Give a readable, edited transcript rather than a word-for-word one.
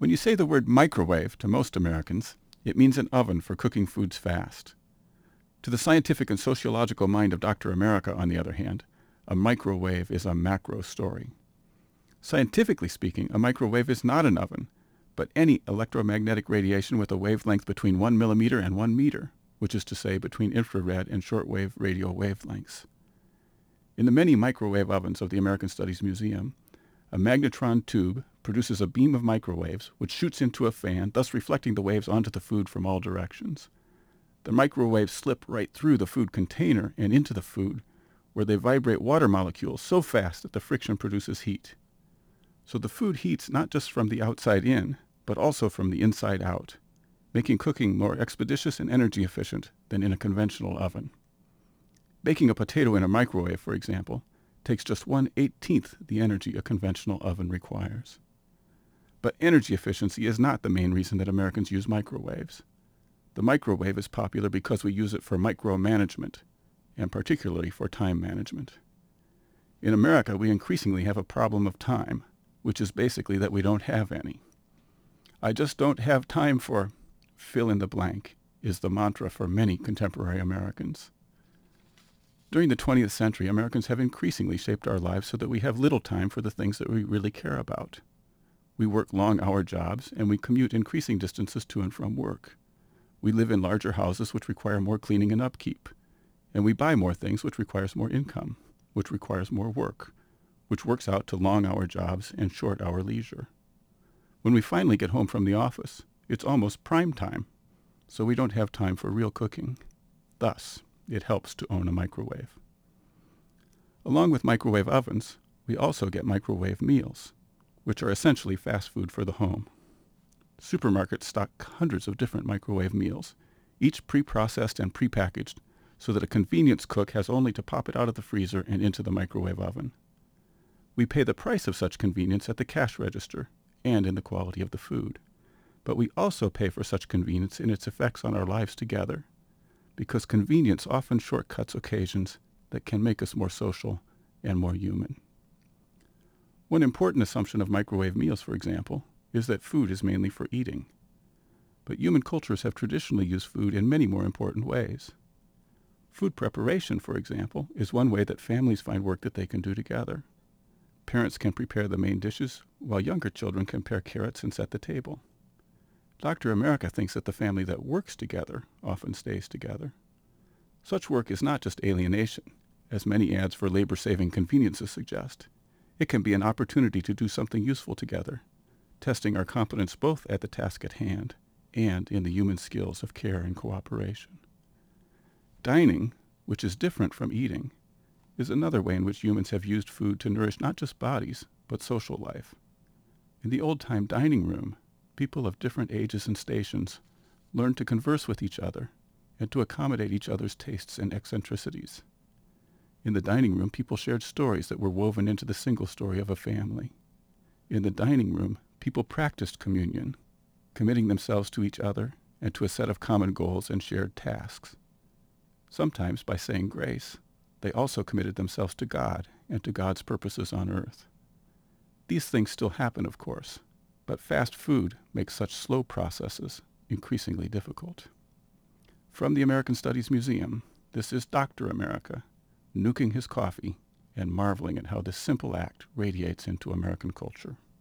When you say the word microwave to most Americans, it means an oven for cooking foods fast. To the scientific and sociological mind of Dr. America, on the other hand, a microwave is a macro story. Scientifically speaking, a microwave is not an oven, but any electromagnetic radiation with a wavelength between 1 millimeter and 1 meter, which is to say between infrared and shortwave radio wavelengths. In the many microwave ovens of the American Studies Museum, a magnetron tube produces a beam of microwaves which shoots into a fan, thus reflecting the waves onto the food from all directions. The microwaves slip right through the food container and into the food, where they vibrate water molecules so fast that the friction produces heat. So the food heats not just from the outside in, but also from the inside out, making cooking more expeditious and energy efficient than in a conventional oven. Baking a potato in a microwave, for example, takes just 1/18 the energy a conventional oven requires. But energy efficiency is not the main reason that Americans use microwaves. The microwave is popular because we use it for micromanagement, and particularly for time management. In America, we increasingly have a problem of time, which is basically that we don't have any. I just don't have time for fill in the blank is the mantra for many contemporary Americans. During the 20th century, Americans have increasingly shaped our lives so that we have little time for the things that we really care about. We work long-hour jobs, and we commute increasing distances to and from work. We live in larger houses which require more cleaning and upkeep, and we buy more things which requires more income, which requires more work, which works out to long-hour jobs and short-hour leisure. When we finally get home from the office, it's almost prime time, so we don't have time for real cooking. Thus, it helps to own a microwave. Along with microwave ovens, we also get microwave meals, which are essentially fast food for the home. Supermarkets stock hundreds of different microwave meals, each pre-processed and pre-packaged, so that a convenience cook has only to pop it out of the freezer and into the microwave oven. We pay the price of such convenience at the cash register and in the quality of the food. But we also pay for such convenience in its effects on our lives together, because convenience often shortcuts occasions that can make us more social and more human. One important assumption of microwave meals, for example, is that food is mainly for eating. But human cultures have traditionally used food in many more important ways. Food preparation, for example, is one way that families find work that they can do together. Parents can prepare the main dishes, while younger children can pare carrots and set the table. Dr. America thinks that the family that works together often stays together. Such work is not just alienation, as many ads for labor-saving conveniences suggest. It can be an opportunity to do something useful together, testing our competence both at the task at hand and in the human skills of care and cooperation. Dining, which is different from eating, is another way in which humans have used food to nourish not just bodies, but social life. In the old-time dining room, people of different ages and stations learned to converse with each other and to accommodate each other's tastes and eccentricities. In the dining room, people shared stories that were woven into the single story of a family. In the dining room, people practiced communion, committing themselves to each other and to a set of common goals and shared tasks. Sometimes, by saying grace, they also committed themselves to God and to God's purposes on earth. These things still happen, of course, but fast food makes such slow processes increasingly difficult. From the American Studies Museum, this is Dr. America, nuking his coffee and marveling at how this simple act radiates into American culture.